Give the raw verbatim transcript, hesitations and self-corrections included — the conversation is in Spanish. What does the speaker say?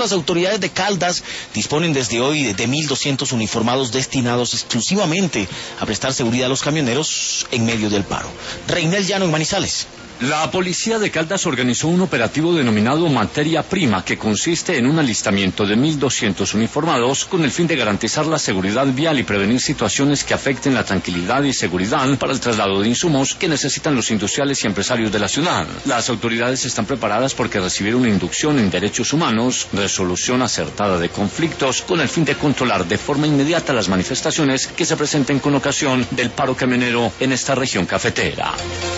Las autoridades de Caldas disponen desde hoy de mil doscientos uniformados destinados exclusivamente a prestar seguridad a los camioneros en medio del paro. Reinel Llano en Manizales. La policía de Caldas organizó un operativo denominado Materia Prima, que consiste en un alistamiento de mil doscientos uniformados con el fin de garantizar la seguridad vial y prevenir situaciones que afecten la tranquilidad y seguridad para el traslado de insumos que necesitan los industriales y empresarios de la ciudad. Las autoridades están preparadas porque recibieron una inducción en derechos humanos, resolución acertada de conflictos, con el fin de controlar de forma inmediata las manifestaciones que se presenten con ocasión del paro camionero en esta región cafetera.